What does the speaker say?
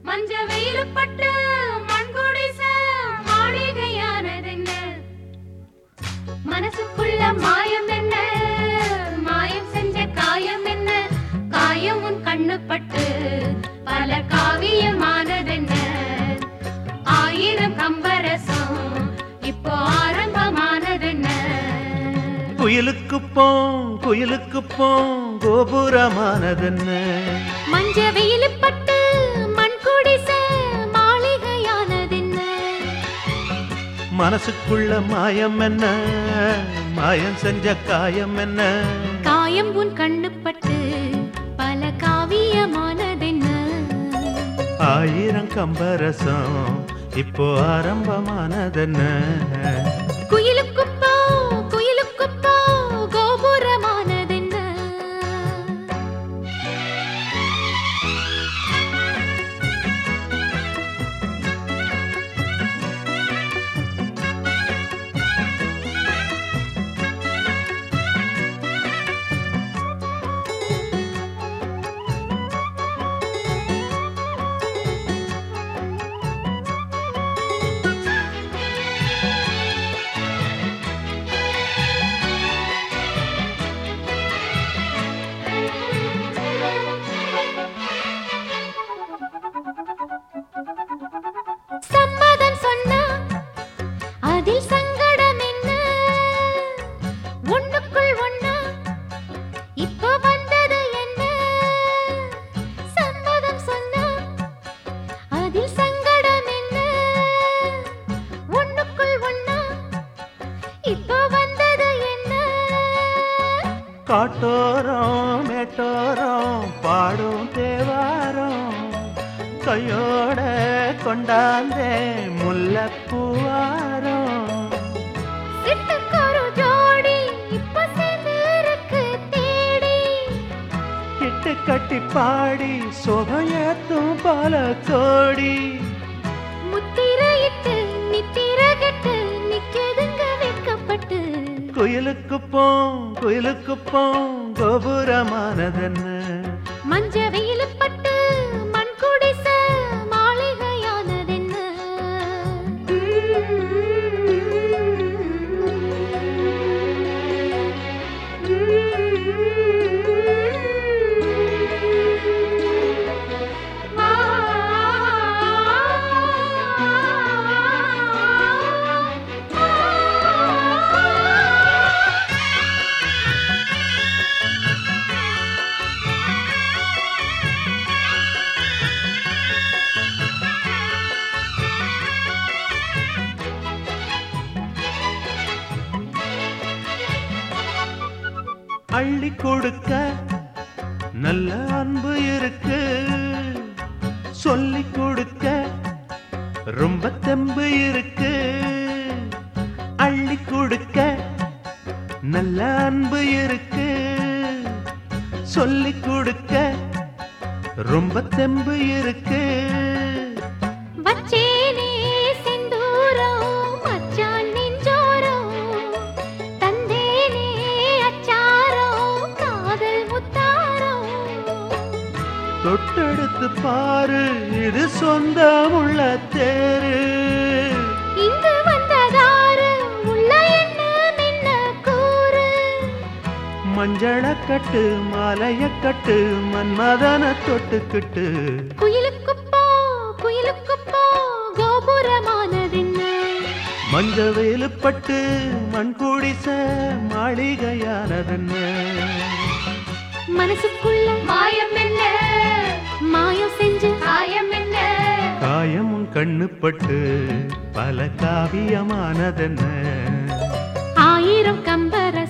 மஞ்ச வெயிலுப்பட்டு மண்குடிச மாளிகையானதென்ன மனசுக்குள்ள மாயம் என்ன மாயம் செஞ்ச காயம் என்ன காயம் உன் கண்ணுப்பட்டு பல காவியமானதென்ன ஆயிரம் கம்பரசம் இப்போ ஆரம்பமானதென்ன குயிலுக்கு போம் கோபுரமானதென்ன மஞ்ச வெயிலுப்பட்டு மண்குடிச மாளிகையானதென்ன மனசுக்குள்ள மாயம் என்ன மாயம் செஞ்ச காயம் என்ன காயம் உன் கண்ணுப்பட்டு பல காவியமானதென்ன ஆயிரம் கம்பரசம் இப்போ ஆரம்பமானதென்ன குயிலுக்குப்போ கோபுரமானதென்ன சம்மதம் சொன்னா அதில் சங்கடம் என்ன ஒண்ணுக்குள் ஒண்ணா இப்போ வந்தது என்ன சம்மதம் சொன்னா அதில் சங்கடம் என்ன ஒண்ணுக்குள் ஒண்ணா இப்போ வந்தது என்ன காட்டோரம் மேட்டோரம் பாடும் தேவாரம் கையோட கொண்டாந்தே முல்லைப்பூவாரம் சிட்டுக்கொரு ஜோடி இப்ப சேர்ந்திருக்கு தேடி இட்டு கட்டி பாடி சோகையத்தும் பல கோடி முத்திரையிட்டு நித்திரகட்டு நிக்கதுங்க வைக்கப்பட்டு குயிலுக்கு போம் கோபுரமானதென்ன மஞ்ச வெயிலுப்பட்டு மண்குடிச மாளிகையானதென்ன அள்ளி கொடுக்க நல்ல அன்பு இருக்கு சொல்லி கொடுக்க ரொம்ப தெம்பு இருக்கு அள்ளி கொடுக்க நல்ல அன்பு இருக்கு சொல்லி கொடுக்க ரொம்ப தெம்பு இருக்கு வச்சேனே செந்தூரம் மச்சான் நெஞ்சோரம் தந்தேனே அச்சாரம் காதல் முத்தாரம் தொட்டெடுத்து பாரு இது சொந்தமுள்ள தேரு இங்கு வந்ததாரு உள்ள என்ன மின்ன கூறு மஞ்சள கட்டு மாலைய கட்டு மன்மதன தொட்டுக்கிட்டு குயிலுக்குப்போ கோபுரமானதென்ன மஞ்ச வேலுப்பட்டு மண்குடிச மாளிகையானதென்ன மனசுக்குள்ள மாயம் என்ன மாயம் செஞ்சு காயம் என்ன காயம் உன் கண்ணுப்பட்டு பல காவியமானதென்ன ஆயிரம் கம்பர